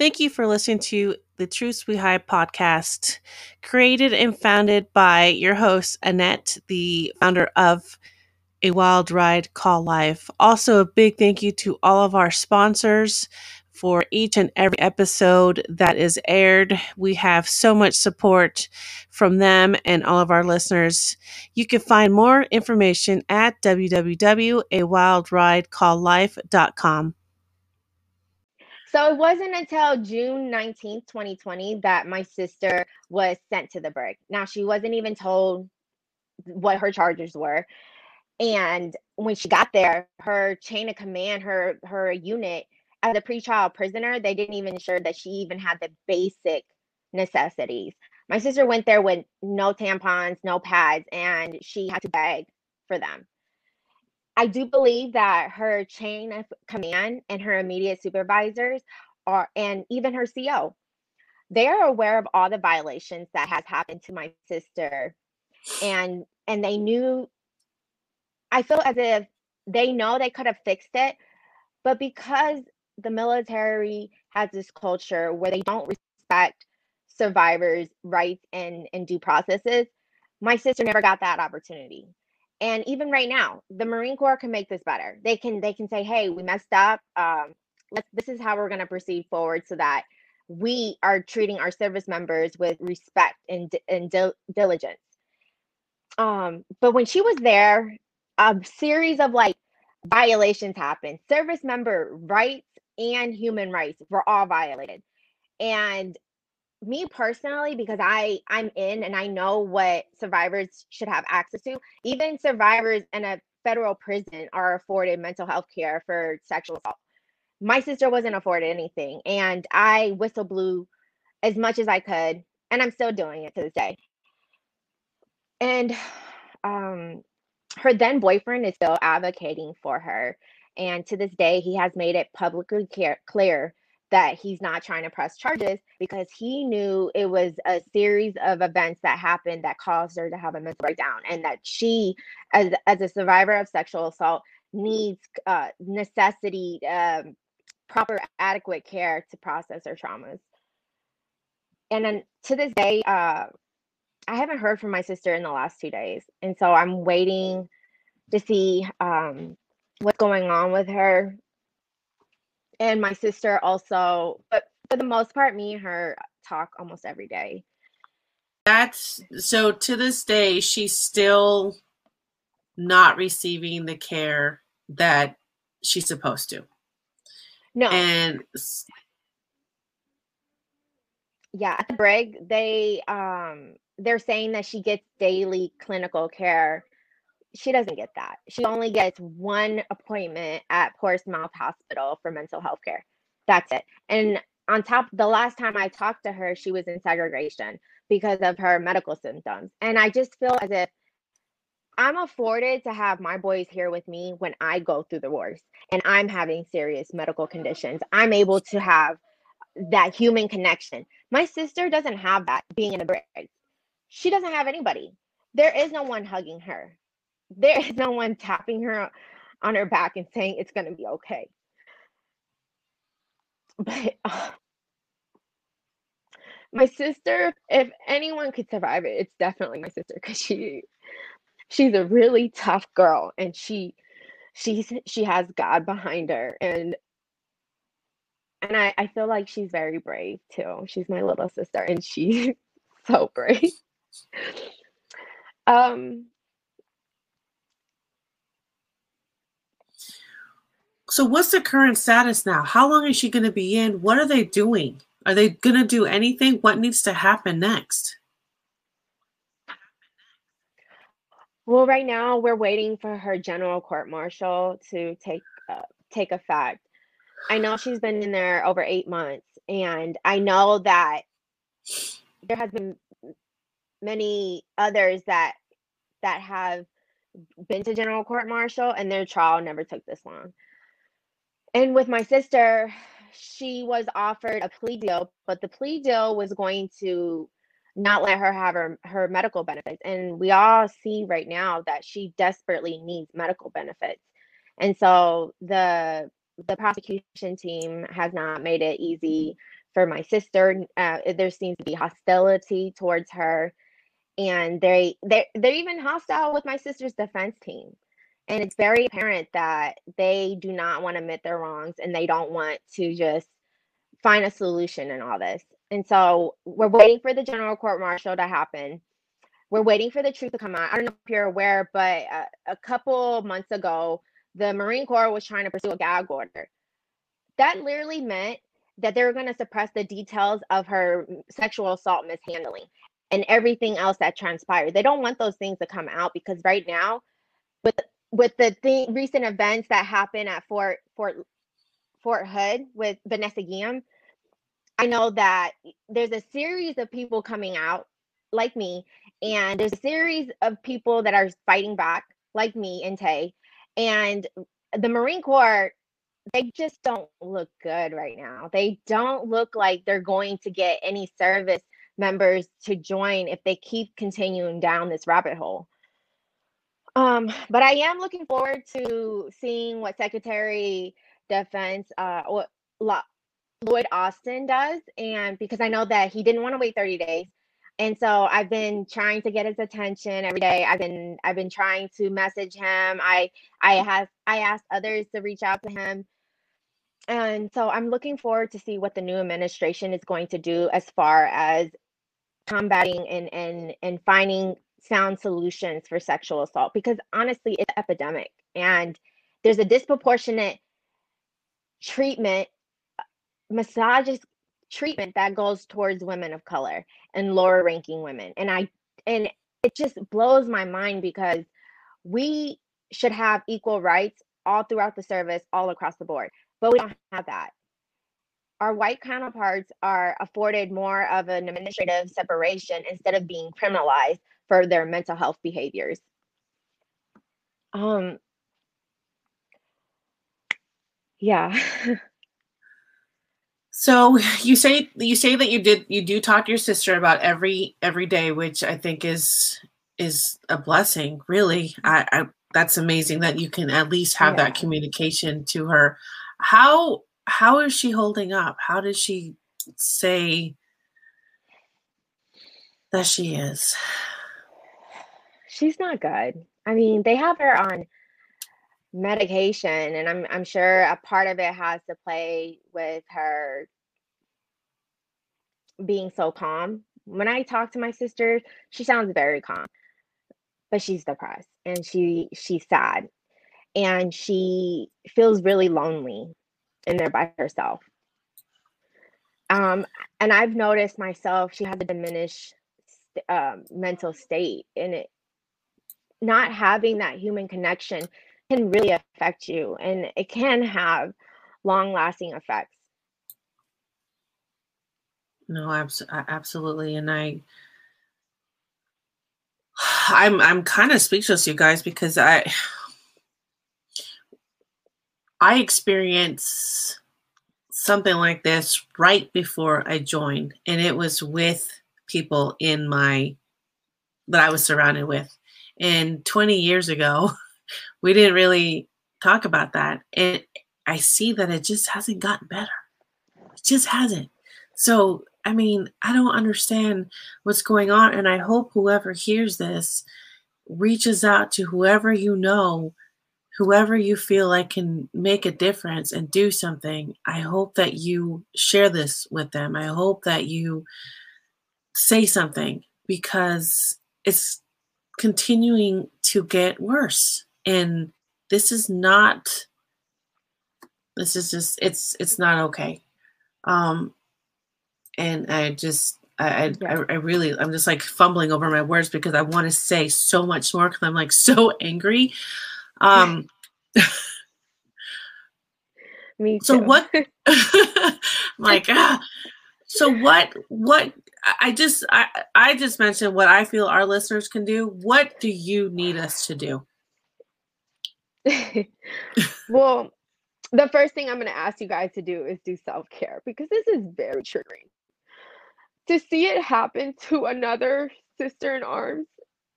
Thank you for listening to the Truths We Hide podcast, created and founded by your host, Annette, the founder of A Wild Ride Called Life. Also, a big thank you to all of our sponsors for each and every episode that is aired. We have so much support from them and all of our listeners. You can find more information at www.awildridecalledlife.com. So it wasn't until June 19th, 2020 that my sister was sent to the brig. Now, she wasn't even told what her charges were. And when she got there, her chain of command, her unit, as a pretrial prisoner, they didn't even ensure that she even had the basic necessities. My sister went there with no tampons, no pads, and she had to beg for them. I do believe that her chain of command and her immediate supervisors and even her CO, they are aware of all the violations that has happened to my sister, and they knew. I feel as if they know they could have fixed it, but because the military has this culture where they don't respect survivors' rights and due processes, my sister never got that opportunity. And even right now, the Marine Corps can make this better. They can say, "Hey, we messed up. This is how we're going to proceed forward, so that we are treating our service members with respect and diligence." But when she was there, a series of violations happened. Service member rights and human rights were all violated. And me personally, because I'm in and I know what survivors should have access to, even survivors in a federal prison are afforded mental health care for sexual assault. My sister wasn't afforded anything, and I whistle blew as much as I could, and I'm still doing it to this day. And her then boyfriend is still advocating for her. And to this day, he has made it publicly clear that he's not trying to press charges because he knew it was a series of events that happened that caused her to have a mental breakdown, and that she, as a survivor of sexual assault, needs necessity, proper, adequate care to process her traumas. And then to this day, I haven't heard from my sister in the last 2 days. And so I'm waiting to see what's going on with her. And my sister also, but for the most part, me and her talk almost every day. That's so to this day, she's still not receiving the care that she's supposed to. No. And yeah, at the brig, they're saying that she gets daily clinical care. She doesn't get that. She only gets one appointment at Portsmouth Hospital for mental health care. That's it. And on top, the last time I talked to her, she was in segregation because of her medical symptoms. And I just feel as if I'm afforded to have my boys here with me when I go through the worst and I'm having serious medical conditions. I'm able to have that human connection. My sister doesn't have that being in a brig. She doesn't have anybody. There is no one hugging her. There is no one tapping her on her back and saying it's going to be okay. But my sister, if anyone could survive it, it's definitely my sister, because she's a really tough girl, and she has God behind her, and I feel like she's very brave too. She's my little sister, and she's so brave. So what's the current status now? How long is she going to be in? What are they doing? Are they going to do anything? What needs to happen next? Well, right now we're waiting for her general court-martial to take effect. I know she's been in there over 8 months, and I know that there has been many others that have been to general court-martial, and their trial never took this long. And with my sister, she was offered a plea deal, but the plea deal was going to not let her have her medical benefits. And we all see right now that she desperately needs medical benefits. And so the prosecution team has not made it easy for my sister. There seems to be hostility towards her, and they're even hostile with my sister's defense team. And it's very apparent that they do not want to admit their wrongs, and they don't want to just find a solution in all this. And so we're waiting for the general court martial to happen. We're waiting for the truth to come out. I don't know if you're aware, but a couple months ago, the Marine Corps was trying to pursue a gag order. That literally meant that they were going to suppress the details of her sexual assault mishandling and everything else that transpired. They don't want those things to come out, because right now, with the recent events that happened at Fort Hood with Vanessa Guillen, I know that there's a series of people coming out like me, and there's a series of people that are fighting back like me and Tay. And the Marine Corps, they just don't look good right now. They don't look like they're going to get any service members to join if they keep continuing down this rabbit hole. But I am looking forward to seeing what Secretary Defense Lloyd Austin does, and because I know that he didn't want to wait 30 days. And so I've been trying to get his attention every day. I've been trying to message him. I asked others to reach out to him. And so I'm looking forward to see what the new administration is going to do as far as combating and finding sound solutions for sexual assault, because honestly, it's an epidemic, and there's a disproportionate treatment, misogynist treatment that goes towards women of color and lower ranking women. And it just blows my mind, because we should have equal rights all throughout the service, all across the board, but we don't have that. Our white counterparts are afforded more of an administrative separation instead of being criminalized for their mental health behaviors. Yeah. So you say that you do talk to your sister about every day, which I think is a blessing, really. I that's amazing that you can at least have that communication to her. How is she holding up? How does she say that she is? She's not good. I mean, they have her on medication, and I'm sure a part of it has to play with her being so calm. When I talk to my sister, she sounds very calm, but she's depressed, and she's sad, and she feels really lonely in there by herself. And I've noticed myself, she has a diminished mental state, and not having that human connection can really affect you, and it can have long-lasting effects. No, absolutely, and I'm kind of speechless, you guys, because I experienced something like this right before I joined, and it was with people that I was surrounded with. And 20 years ago, we didn't really talk about that. And I see that it just hasn't gotten better. It just hasn't. So, I mean, I don't understand what's going on. And I hope whoever hears this reaches out to whoever you know, whoever you feel like can make a difference and do something. I hope that you share this with them. I hope that you say something, because it's continuing to get worse. And this is just, it's not okay. And I really, I'm just like fumbling over my words, because I want to say so much more, because I'm like so angry. Me too. So what, like, so what I just mentioned what I feel our listeners can do. What do you need us to do? Well, the first thing I'm going to ask you guys to do is do self-care, because this is very triggering. To see it happen to another sister in arms,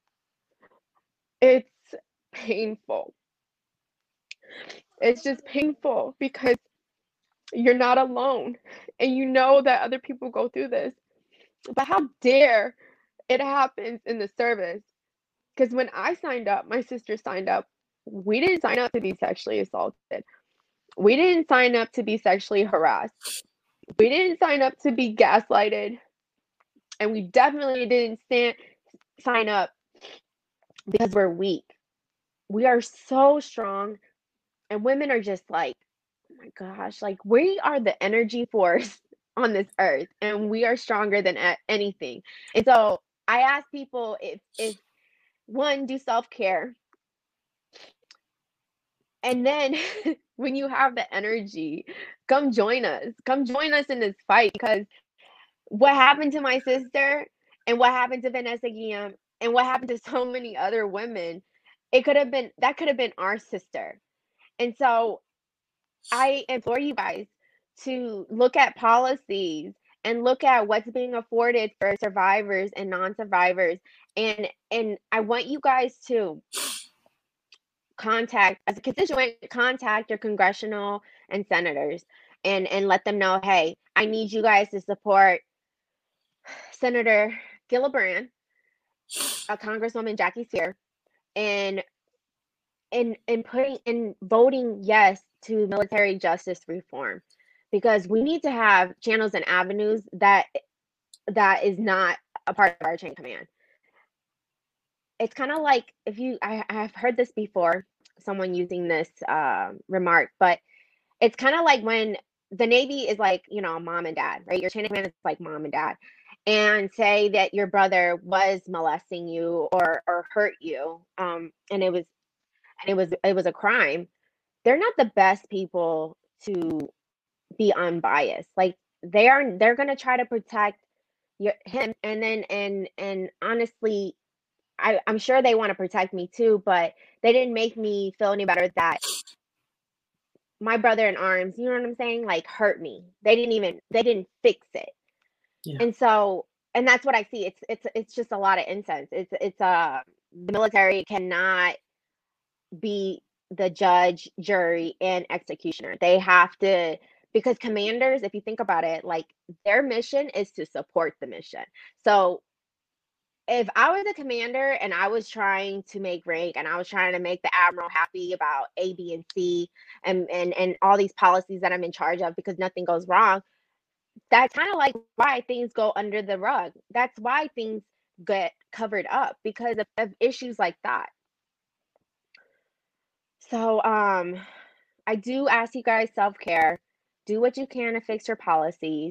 it's painful. It's just painful, because You're not alone. And you know that other people go through this. But how dare it happens in the service? Because when I signed up, my sister signed up, we didn't sign up to be sexually assaulted. We didn't sign up to be sexually harassed. We didn't sign up to be gaslighted. And we definitely didn't sign up because we're weak. We are so strong. And women are just like, oh my gosh, like we are the energy force on this earth and we are stronger than anything. And so I ask people if one, do self-care. And then when you have the energy, come join us. Come join us in this fight, because what happened to my sister and what happened to Vanessa Guillaume and what happened to so many other women, that could have been our sister. And so I implore you guys to look at policies and look at what's being afforded for survivors and non-survivors. And I want you guys to as a constituent, contact your congressional and senators and let them know, hey, I need you guys to support Senator Gillibrand, Congresswoman Jackie Speier, and in voting yes to military justice reform, because we need to have channels and avenues that is not a part of our chain of command. It's kind of like, I've heard this before, someone using this remark, but it's kind of like when the Navy is like, mom and dad, right? Your chain of command is like mom and dad. And say that your brother was molesting you or hurt you, and it was a crime. They're not the best people to be unbiased. Like they're gonna try to protect him, and then and honestly, I'm sure they want to protect me too, but they didn't make me feel any better that my brother in arms, you know what I'm saying, like hurt me. They didn't fix it. Yeah. And so, and that's what I see. It's just a lot of incense. The military cannot be the judge, jury, and executioner. They have to, because commanders, if you think about it, like their mission is to support the mission. So if I was a commander and I was trying to make rank and I was trying to make the admiral happy about A, B, and C and all these policies that I'm in charge of because nothing goes wrong, that's kind of like why things go under the rug. That's why things get covered up, because of issues like that. So I do ask you guys self-care. Do what you can to fix your policies.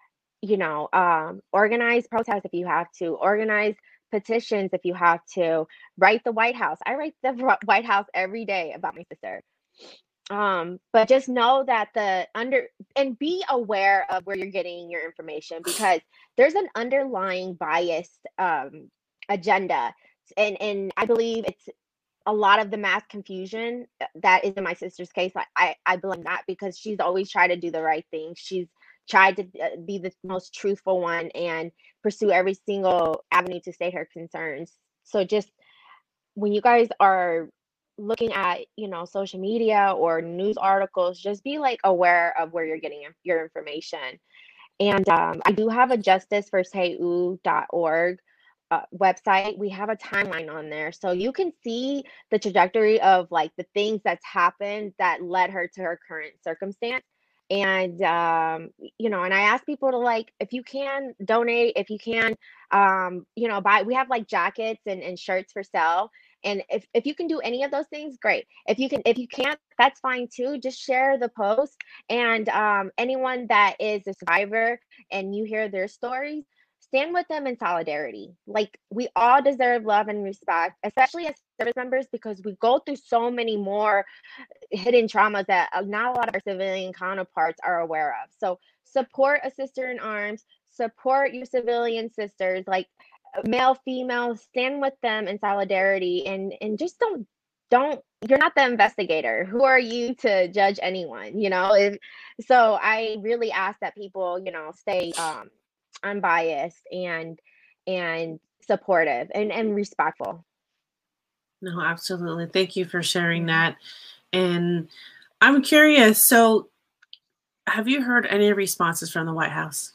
Organize protests if you have to. Organize petitions if you have to. Write the White House. I write the White House every day about my sister. But just know that and be aware of where you're getting your information, because there's an underlying biased agenda. And I believe it's a lot of the mass confusion that is in my sister's case. I blame that, because she's always tried to do the right thing. She's tried to be the most truthful one and pursue every single avenue to state her concerns. So just when you guys are looking at, social media or news articles, just be like aware of where you're getting your information. And I do have a justiceforseu.org website. We have a timeline on there, so you can see the trajectory of like the things that's happened that led her to her current circumstance. And and I ask people to, like, if you can donate, if you can buy. We have like jackets and shirts for sale. And if you can do any of those things, great. If you can't, that's fine too. Just share the post. And anyone that is a survivor and you hear their stories, stand with them in solidarity. Like, we all deserve love and respect, especially as service members, because we go through so many more hidden traumas that not a lot of our civilian counterparts are aware of. So support a sister in arms, support your civilian sisters, like male, female, stand with them in solidarity, and just don't you're not the investigator. Who are you to judge anyone? So I really ask that people, stay unbiased and supportive and respectful. No, absolutely. Thank you for sharing that. And I'm curious, so have you heard any responses from the White House?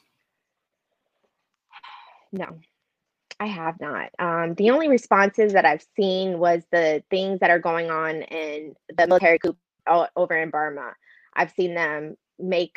No, I have not. The only responses that I've seen was the things that are going on in the military coup over in Burma. I've seen them make,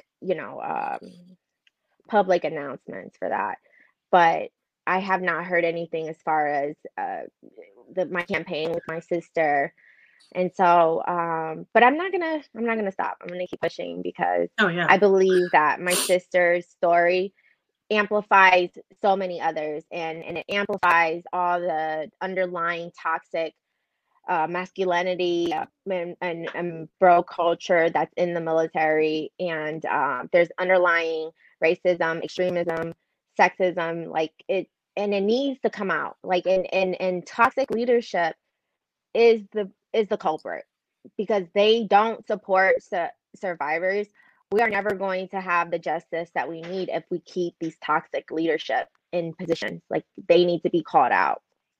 public announcements for that, but I have not heard anything as far as my campaign with my sister. And so, but I'm not gonna stop. I'm gonna keep pushing because Oh yeah. I believe that my sister's story amplifies so many others, and it amplifies all the underlying toxic masculinity and bro culture that's in the military, and there's underlying racism, extremism, sexism, like it, and it needs to come out. Like, and toxic leadership is the culprit because they don't support survivors. We are never going to have the justice that we need if we keep these toxic leadership in positions. Like, they need to be called out.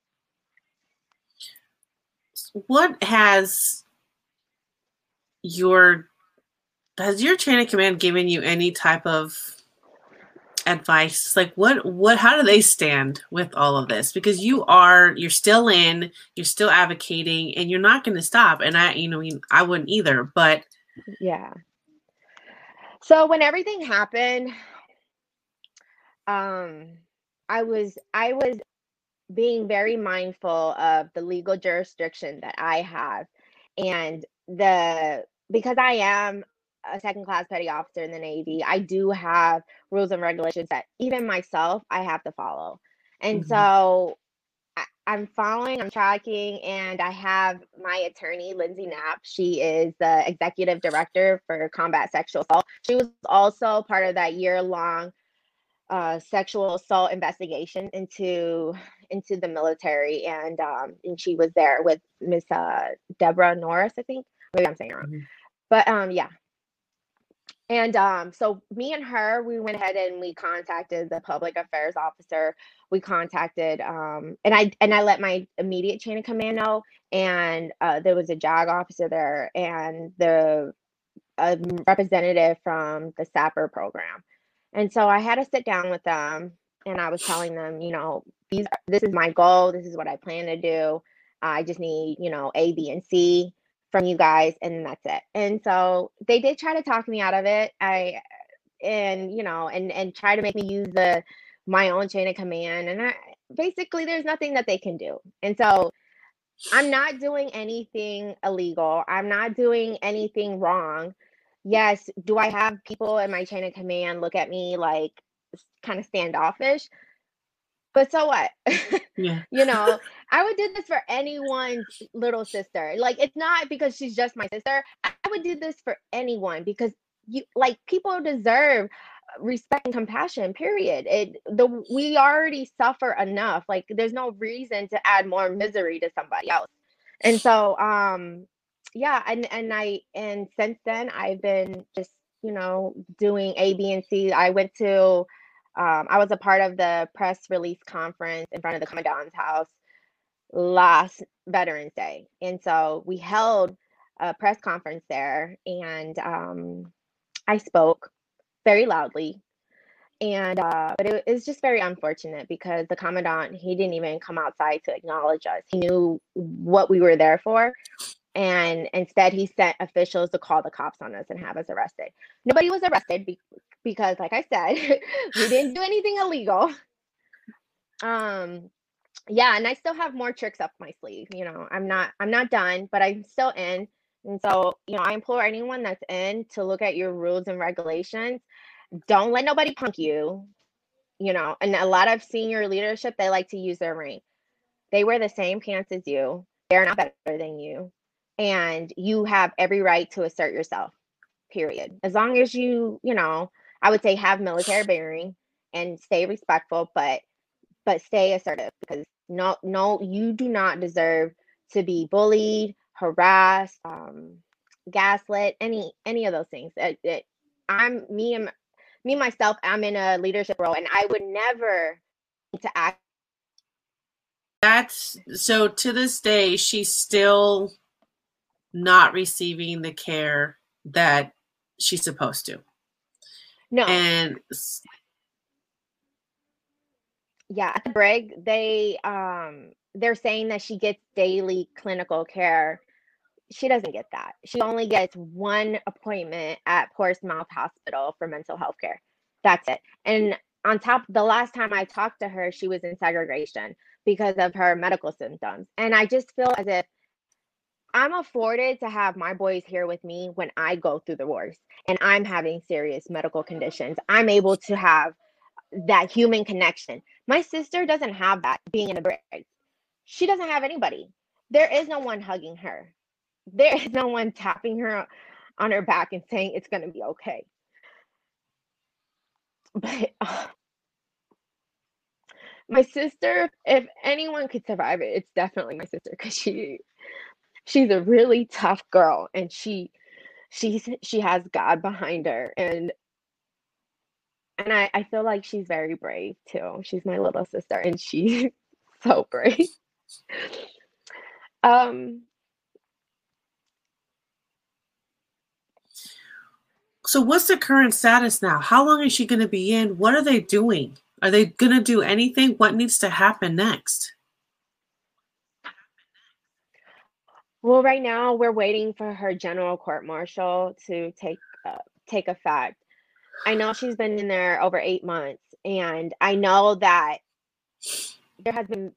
What your chain of command given you any type of advice? Like how do they stand with all of this? Because you're still advocating, and you're not going to stop. And I wouldn't either, but Yeah. So when everything happened, I was being very mindful of the legal jurisdiction that I have, and because I am a second class petty officer in the Navy, I do have rules and regulations that even myself I have to follow. And so I'm following, I'm tracking, and I have my attorney, Lindsay Knapp. She is the executive director for combat sexual assault. She was also part of that year-long sexual assault investigation into the military, and she was there with Miss Deborah Norris, I think. Maybe I'm saying it wrong, but yeah. And so me and her, we went ahead and we contacted the public affairs officer. We contacted and I let my immediate chain of command know, and there was a JAG officer there, and a representative from the SAPR program. And so I had to sit down with them, and I was telling them, this is my goal. This is what I plan to do. I just need, A, B, and C from you guys, and that's it. And so they did try to talk me out of it. And try to make me use my own chain of command. And basically, there's nothing that they can do. And so I'm not doing anything illegal. I'm not doing anything wrong. Yes, do I have people in my chain of command look at me like kind of standoffish? But so what? yeah. I would do this for anyone's little sister. Like, it's not because she's just my sister. I would do this for anyone because people deserve respect and compassion, period. We already suffer enough. Like, there's no reason to add more misery to somebody else. And so yeah, and since then I've been just, doing A, B, and C. I was a part of the press release conference in front of the Commandant's house last Veterans Day. And so we held a press conference there, and I spoke very loudly. And but it was just very unfortunate because the commandant, he didn't even come outside to acknowledge us. He knew what we were there for, and instead he sent officials to call the cops on us and have us arrested. Nobody was arrested because, like I said, we didn't do anything illegal. Yeah, and I still have more tricks up my sleeve. I'm not done, but I'm still in. And so, I implore anyone that's in to look at your rules and regulations. Don't let nobody punk you. And a lot of senior leadership, they like to use their rank. They wear the same pants as you. They're not better than you. And you have every right to assert yourself, period. As long as I would say have military bearing and stay respectful, but stay assertive, because no, you do not deserve to be bullied, harassed, gaslit, any of those things. Me myself, I'm in a leadership role, and I would never to act. That's so to this day, she's still not receiving the care that she's supposed to. No. And Yeah, at the brig, they're saying that she gets daily clinical care. She doesn't get that. She only gets one appointment at Portsmouth Hospital for mental health care. That's it. And on top, the last time I talked to her, she was in segregation because of her medical symptoms. And I just feel as if I'm afforded to have my boys here with me when I go through the worst and I'm having serious medical conditions. I'm able to have that human connection. My sister doesn't have that being in a brig. She doesn't have anybody. There is no one hugging her. There is no one tapping her on her back and saying it's going to be okay. But my sister, if anyone could survive it, it's definitely my sister because she's a really tough girl and she has God behind her and I feel like she's very brave too. She's my little sister and she's so brave. Um so what's the current status now? How long is she going to be in? What are they doing? Are they going to do anything? What needs to happen next? well, right now we're waiting for her general court martial to take effect. I know she's been in there over 8 months, and I know that there has been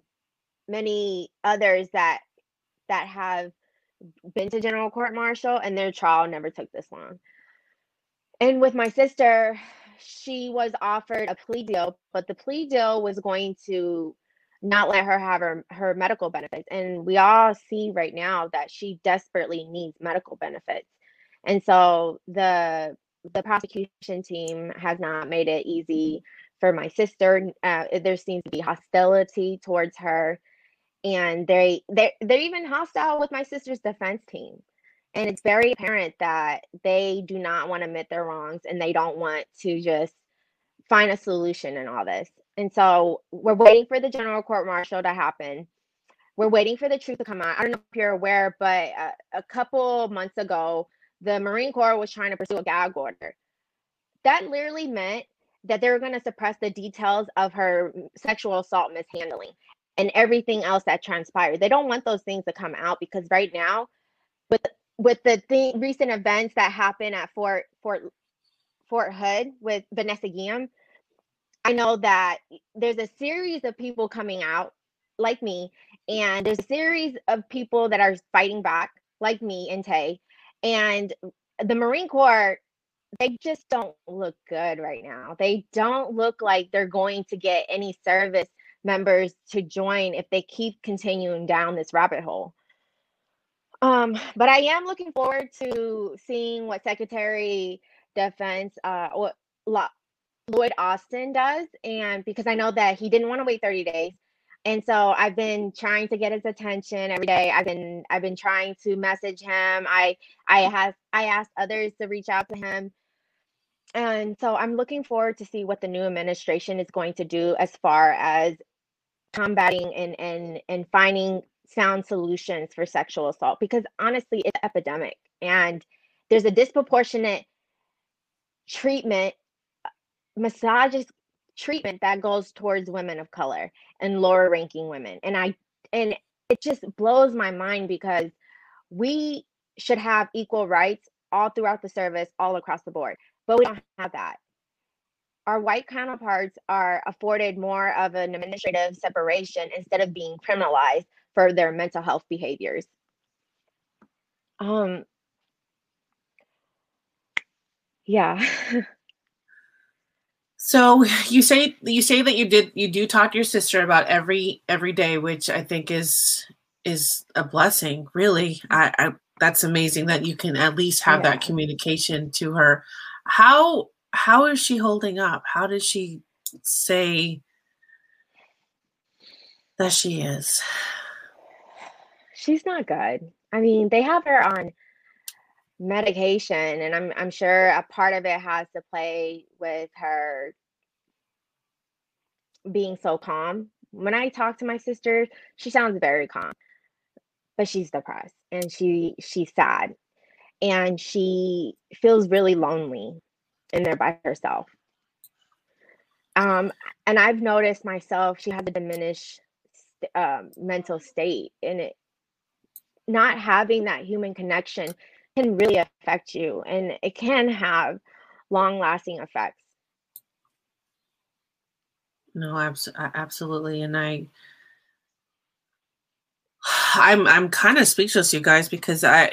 many others that have been to general court martial, and their trial never took this long. And with my sister, she was offered a plea deal, but the plea deal was going to not let her have her medical benefits. And we all see right now that she desperately needs medical benefits. And so the prosecution team has not made it easy for my sister. There seems to be hostility towards her, and they're even hostile with my sister's defense team. And it's very apparent that they do not want to admit their wrongs and they don't want to just find a solution in all this. And so we're waiting for the general court martial to happen. We're waiting for the truth to come out. I don't know if you're aware, but a couple months ago, the Marine Corps was trying to pursue a gag order. That literally meant that they were going to suppress the details of her sexual assault mishandling and everything else that transpired. They don't want those things to come out because right now, with the recent events that happened at Fort Hood with Vanessa Guillem, I know that there's a series of people coming out like me, and there's a series of people that are fighting back like me and Tay, and the Marine Corps, they just don't look good right now. They don't look like they're going to get any service members to join if they keep continuing down this rabbit hole. But I am looking forward to seeing what Secretary Defense Lloyd Austin does, and because I know that he didn't want to wait 30 days. And so I've been trying to get his attention every day. I've been trying to message him. I asked others to reach out to him. And so I'm looking forward to see what the new administration is going to do as far as combating and finding sound solutions for sexual assault because honestly it's an epidemic and there's a disproportionate treatment misogynist treatment that goes towards women of color and lower ranking women and it just blows my mind because we should have equal rights all throughout the service all across the board but we don't have that. Our white counterparts are afforded more of an administrative separation instead of being criminalized for their mental health behaviors. Um, yeah. So you say that you do talk to your sister about every day, which I think is a blessing. Really, I that's amazing that you can at least have that Yeah. communication to her. How is she holding up? How does she say that she is? She's not good. I mean, they have her on medication, and I'm sure a part of it has to play with her being so calm. When I talk to my sister, she sounds very calm, but she's depressed and she's sad and she feels really lonely. in there by herself. And I've noticed myself, she has a diminished mental state, and it not having that human connection can really affect you, and it can have long-lasting effects. No, absolutely. And I'm kind of speechless, you guys, because I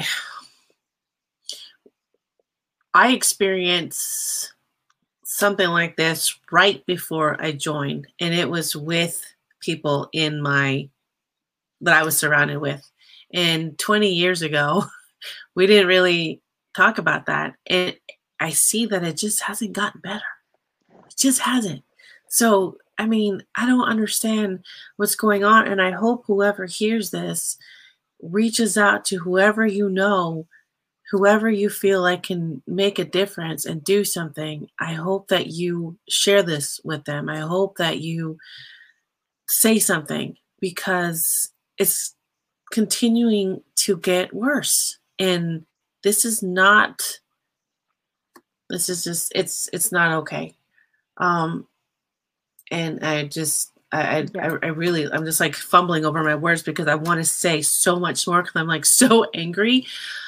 experienced something like this right before I joined, and it was with people that I was surrounded with. And 20 years ago, we didn't really talk about that. And I see that it just hasn't gotten better. It just hasn't. So, I mean, I don't understand what's going on. And I hope whoever hears this reaches out to whoever you know, whoever you feel like can make a difference and do something. I hope that you share this with them. I hope that you say something, because it's continuing to get worse. And this is just, it's not okay. And I really, I'm just like fumbling over my words because I want to say so much more because I'm like so angry.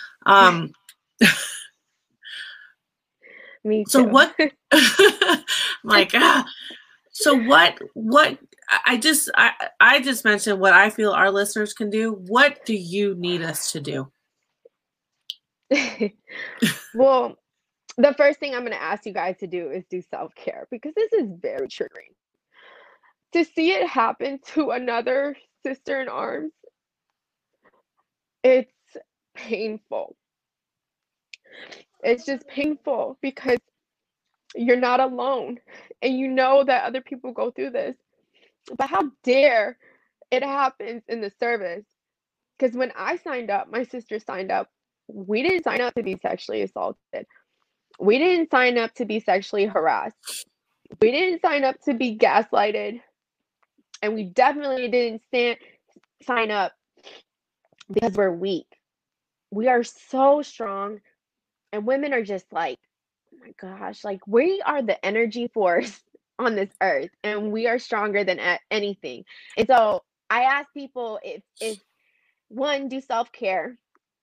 Me too. So what, like, so what I just mentioned what I feel our listeners can do. What do you need us to do? Well, the first thing I'm going to ask you guys to do is do self-care, because this is very triggering. To see it happen to another sister in arms, it's painful. It's just painful because you're not alone, and you know that other people go through this. But how dare it happens in the service? Because when I signed up, my sister signed up, we didn't sign up to be sexually assaulted. We didn't sign up to be sexually harassed. We didn't sign up to be gaslighted. And we definitely didn't sign up because we're weak. We are so strong. And women are just like, oh my gosh, like we are the energy force on this earth, and we are stronger than anything. And so I ask people, if one, do self-care.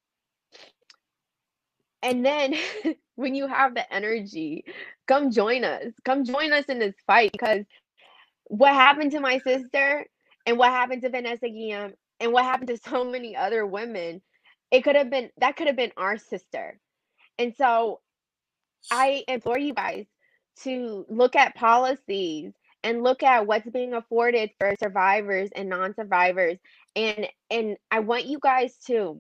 And then when you have the energy, come join us. Come join us in this fight, because what happened to my sister, and what happened to Vanessa Guillaume, and what happened to so many other women, that could have been our sister. And so I implore you guys to look at policies and look at what's being afforded for survivors and non-survivors. And I want you guys to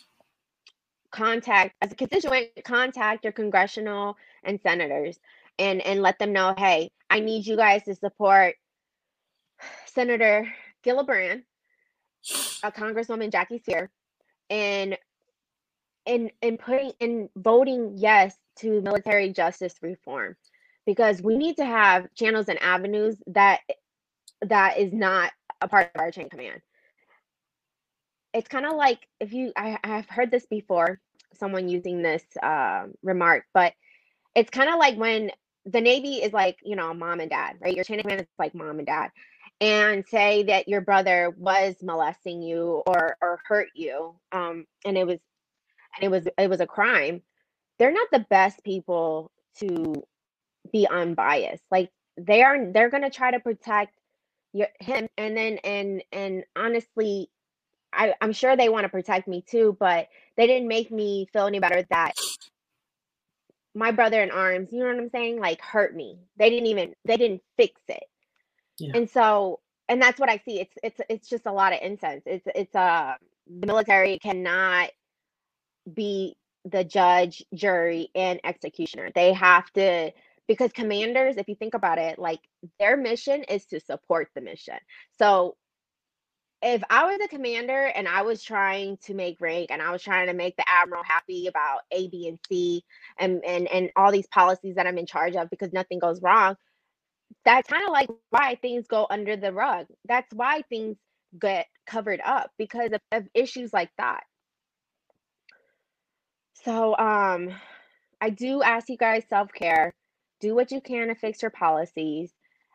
as a constituent, contact your congressional and senators, and let them know, hey, I need you guys to support Senator Gillibrand, Congresswoman Jackie Sear, and putting in voting yes to military justice reform, because we need to have channels and avenues that is not a part of our chain of command. It's kind of like, I've heard this before, someone using this remark, but it's kind of like when the Navy is like, mom and dad, right? Your chain of command is like mom and dad. And say that your brother was molesting you or hurt you, and it was a crime. They're not the best people to be unbiased. Like they're gonna try to protect him, and then and honestly, I'm sure they want to protect me too, but they didn't make me feel any better that my brother in arms, you know what I'm saying, like hurt me. They didn't fix it. Yeah. And so, and that's what I see. It's just a lot of incense. The military cannot be the judge, jury, and executioner. They have to, because commanders, if you think about it, like their mission is to support the mission. So if I was a commander and I was trying to make rank, and I was trying to make the admiral happy about A, B, and C, and all these policies that I'm in charge of, because nothing goes wrong, that's kind of like why things go under the rug. That's why things get covered up, because of issues like that. So I do ask you guys self-care. do what you can to fix your policies,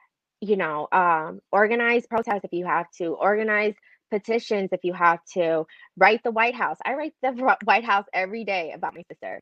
organize protests if you have to, organize petitions if you have to, write the White House. I write the White House every day about my sister.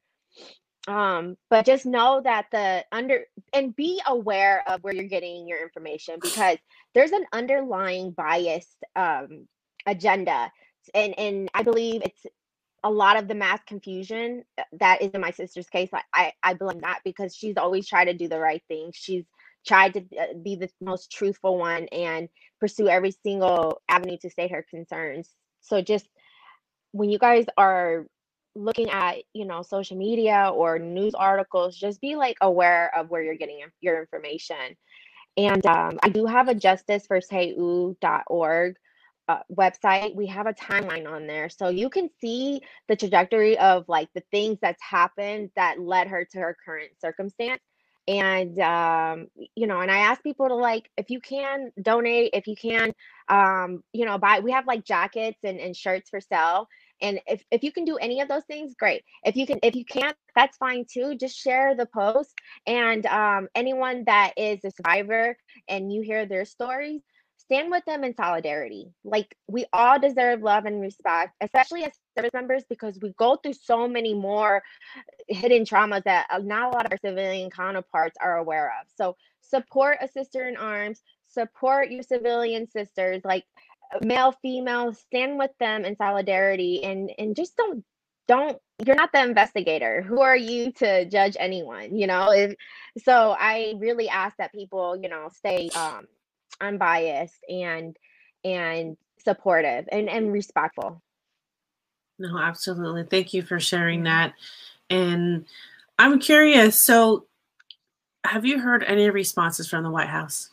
But just know that and be aware of where you're getting your information, because there's an underlying biased agenda. And I believe it's a lot of the mass confusion that is in my sister's case. I blame that, because she's always tried to do the right thing. She's tried to be the most truthful one and pursue every single avenue to state her concerns. So just when you guys are looking at, social media or news articles, just be like aware of where you're getting your information. And I do have a justiceforseu.org website. We have a timeline on there, so you can see the trajectory of like the things that's happened that led her to her current circumstance. And and I ask people to, like, if you can donate, if you can buy. We have like jackets and shirts for sale. And if you can do any of those things, great. If you can't, that's fine too. Just share the post. And anyone that is a survivor and you hear their stories, stand with them in solidarity. Like, we all deserve love and respect, especially as service members, because we go through so many more hidden traumas that not a lot of our civilian counterparts are aware of. So support a sister in arms, support your civilian sisters, like male, female, stand with them in solidarity, and just don't you're not the investigator. Who are you to judge anyone? So I really ask that people, stay unbiased and supportive and respectful. No, absolutely. Thank you for sharing that. And I'm curious, so have you heard any responses from the White House?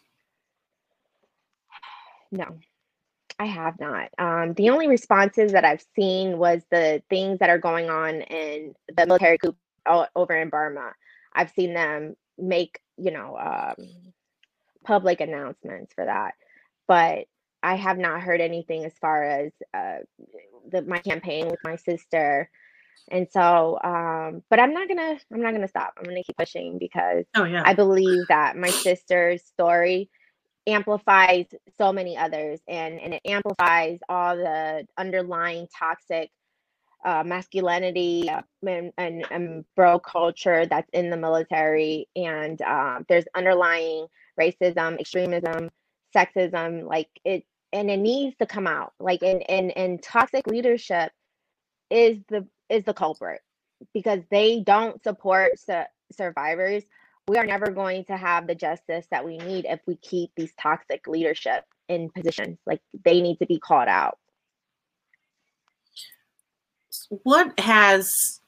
No, I have not. The only responses that I've seen was the things that are going on in the military coup over in Burma. I've seen them make, public announcements for that, but I have not heard anything as far as my campaign with my sister. And so, but I'm not gonna stop. I'm gonna keep pushing, because I believe that my sister's story amplifies so many others, and it amplifies all the underlying toxic masculinity and bro culture that's in the military. And there's underlying racism, extremism, sexism, like it, and it needs to come out. Like, and toxic leadership is the culprit, because they don't support survivors. We are never going to have the justice that we need if we keep these toxic leadership in positions. Like, they need to be called out. What has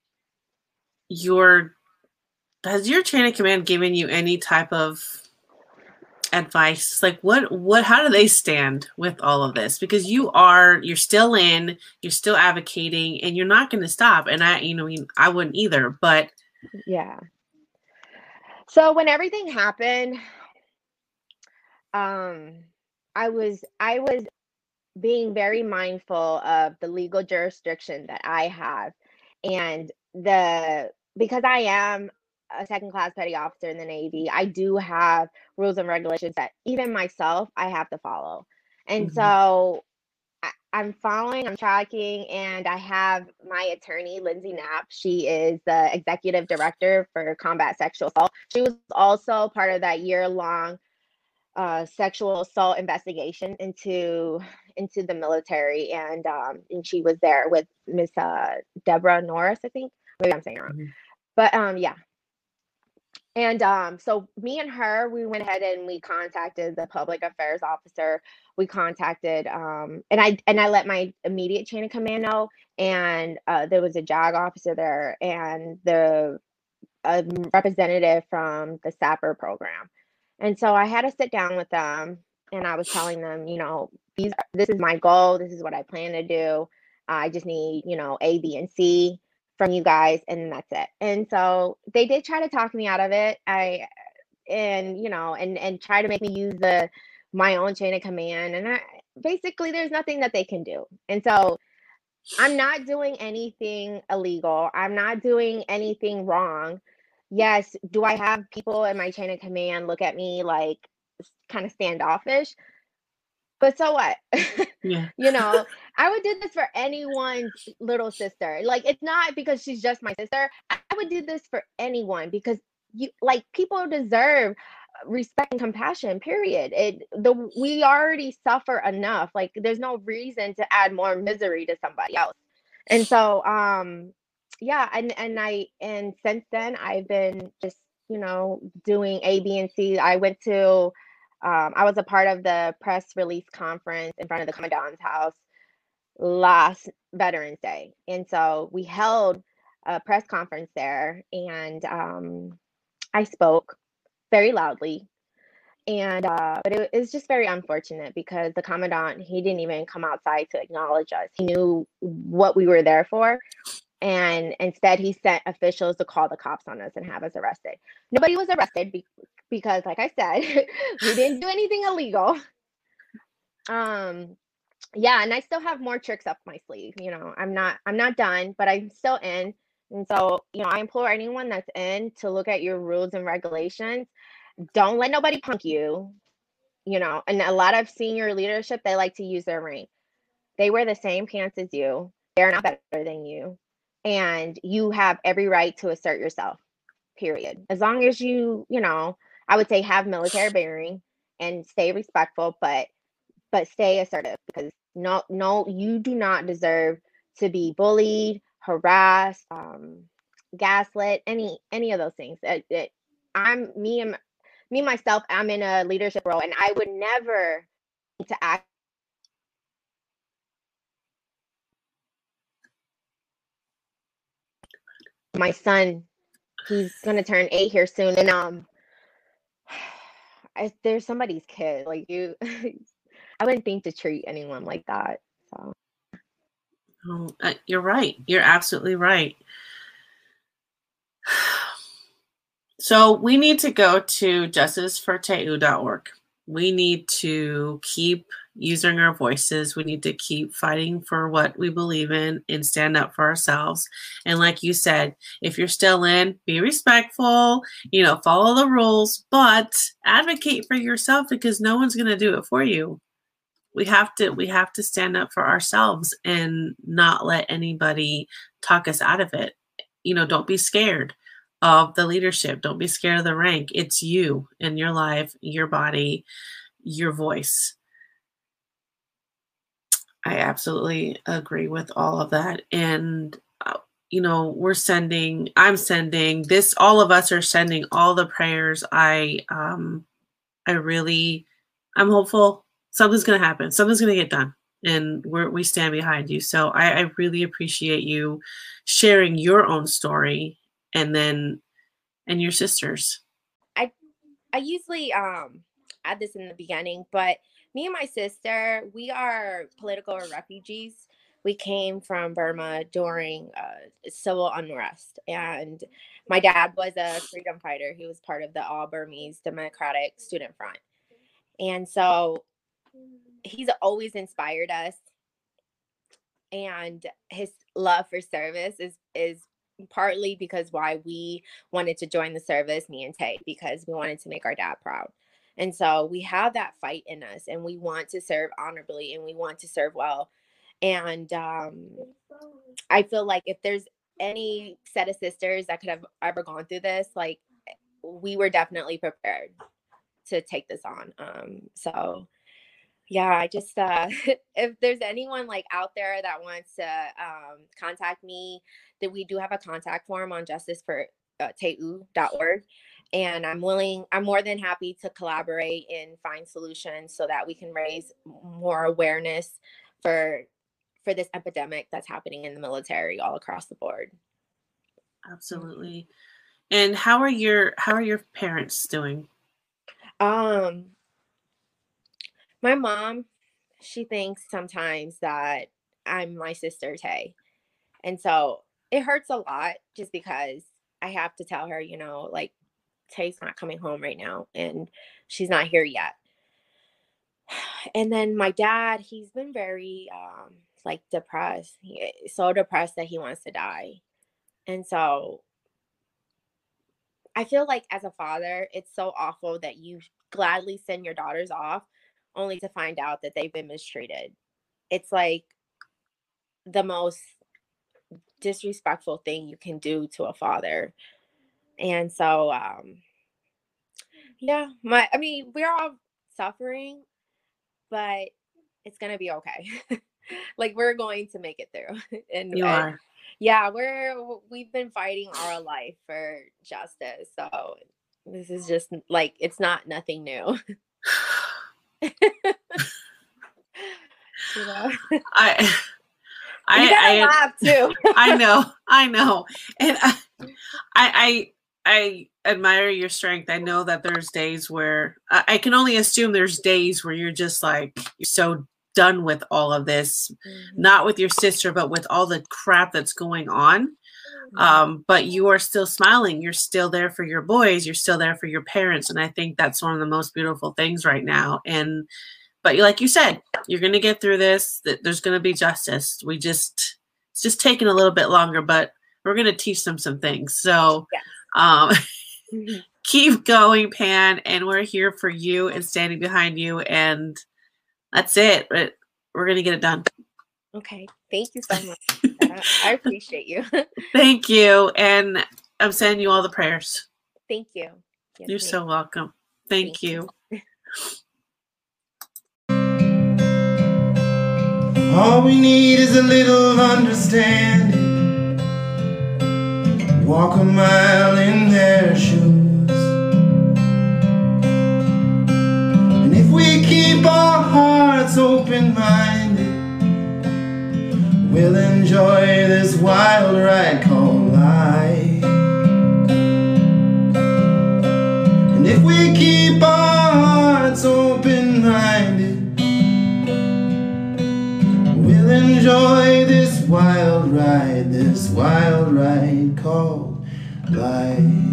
your chain of command given you any type of advice? Like, how do they stand with all of this? Because you're still advocating, and you're not going to stop. And I wouldn't either, but yeah. So when everything happened, I was being very mindful of the legal jurisdiction that I have, and because I am a second-class petty officer in the Navy, I do have rules and regulations that even myself I have to follow. And so I'm tracking, and I have my attorney, Lindsay Knapp. She is the executive director for combat sexual assault. She was also part of that year-long sexual assault investigation into the military, and she was there with Miss Deborah Norris, I think. Maybe I'm saying it wrong, but yeah. And so me and her, we went ahead and we contacted the public affairs officer. We contacted and I let my immediate chain of command know, and there was a JAG officer there, and a representative from the SAPR program. And so I had to sit down with them, and I was telling them, this is my goal. This is what I plan to do. I just need, A, B, and C from you guys, and that's it. And so they did try to talk me out of it. And try to make me use my own chain of command. And basically, there's nothing that they can do. And so I'm not doing anything illegal. I'm not doing anything wrong. yes, do I have people in my chain of command look at me like kind of standoffish? But so what? Yeah. You know, I would do this for anyone's little sister. Like, it's not because she's just my sister. I would do this for anyone because you like people deserve respect and compassion, period. We already suffer enough. Like, there's no reason to add more misery to somebody else. And so yeah, and since then I've been just, doing A, B, and C. I was a part of the press release conference in front of the commandant's house last Veterans Day. And so we held a press conference there, and I spoke very loudly. And but it was just very unfortunate because the commandant, he didn't even come outside to acknowledge us. He knew what we were there for, and instead he sent officials to call the cops on us and have us arrested. Nobody was arrested because, like I said, we didn't do anything illegal. Um, yeah, and I still have more tricks up my sleeve. I'm not done, but I'm still in. And so, I implore anyone that's in to look at your rules and regulations. Don't let nobody punk you. And a lot of senior leadership, they like to use their rank. They wear the same pants as you. They're not better than you. And you have every right to assert yourself, period. As long as I would say have military bearing and stay respectful, but stay assertive, because no, you do not deserve to be bullied, harassed, gaslit, any of those things. I'm me myself. I'm in a leadership role, and I would never to act. My son, he's gonna turn 8 here soon, and there's somebody's kid. Like, you, I wouldn't think to treat anyone like that. So. Oh, you're right. You're absolutely right. So we need to go to justiceforteu.org. We need to keep using our voices. We need to keep fighting for what we believe in and stand up for ourselves. And like you said, if you're still in, be respectful, follow the rules, but advocate for yourself, because no one's going to do it for you. We have to stand up for ourselves and not let anybody talk us out of it. Don't be scared of the leadership. Don't be scared of the rank. It's you and your life, your body, your voice. I absolutely agree with all of that. And, I'm sending this, all of us are sending all the prayers. I'm hopeful something's going to happen. Something's going to get done. And we stand behind you. So I really appreciate you sharing your own story and your sisters. I usually add this in the beginning, but me and my sister, we are political refugees. We came from Burma during civil unrest, and my dad was a freedom fighter. He was part of the All Burmese Democratic Student Front, and so he's always inspired us. And his love for service is partly because why we wanted to join the service, me and Tay, because we wanted to make our dad proud. And so we have that fight in us, and we want to serve honorably, and we want to serve well. And I feel like if there's any set of sisters that could have ever gone through this, like, we were definitely prepared to take this on. So yeah, I just if there's anyone like out there that wants to contact me, that we do have a contact form on justiceforteu.org, and I'm more than happy to collaborate and find solutions so that we can raise more awareness for this epidemic that's happening in the military all across the board. Absolutely. And how are your parents doing? My mom, she thinks sometimes that I'm my sister Tay. And so it hurts a lot just because I have to tell her, like, Tay's not coming home right now and she's not here yet. And then my dad, he's been very like depressed. So depressed that he wants to die. And so I feel like as a father, it's so awful that you gladly send your daughters off only to find out that they've been mistreated. It's like the most disrespectful thing you can do to a father. And so, yeah, we're all suffering, but it's gonna be okay. Like, we're going to make it through. You are. Yeah, we've been fighting our life for justice. So this is just like, it's nothing new. You know? I laugh too. I know. And I admire your strength. I know that there's days where I can only assume there's days where you're just like, you're so done with all of this, not with your sister, but with all the crap that's going on. But you are still smiling. You're still there for your boys. You're still there for your parents. And I think that's one of the most beautiful things right now. But like you said, you're going to get through this. There's going to be justice. It's just taking a little bit longer, but we're going to teach them some things. So keep going, Pan, and we're here for you and standing behind you. And that's it. We're going to get it done. Okay. Thank you so much. I appreciate you. Thank you. And I'm sending you all the prayers. Thank you. Yes, you're so welcome. Thank you. All we need is a little understanding. Walk a mile in their shoes. And if we keep our hearts open-minded, we'll enjoy this wild ride called life. And if we keep our hearts open-minded, we'll enjoy this wild ride called life.